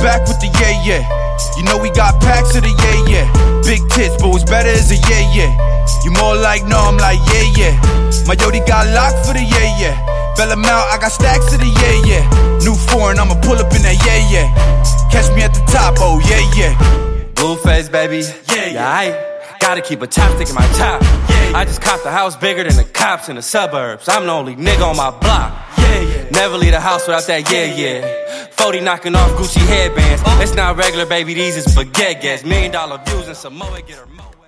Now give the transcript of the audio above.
back with the yeah. You know we got packs of the yeah. Big tits, but what's better is a yeah. You more like no, I'm like yeah. My Yodi got locked for the yeah. Bell 'em out, I got stacks of the yeah. New foreign, I'ma pull up in that yeah. Catch me at the top, oh yeah. Blueface, baby, yeah, I gotta keep a chopstick in my top. I just copped a house bigger than the cops in the suburbs. I'm the only nigga on my block. Never leave the house without that yeah. 40 knocking off Gucci headbands. It's not regular, baby, these is baguette gas. $1 million views and Samoa get her mo.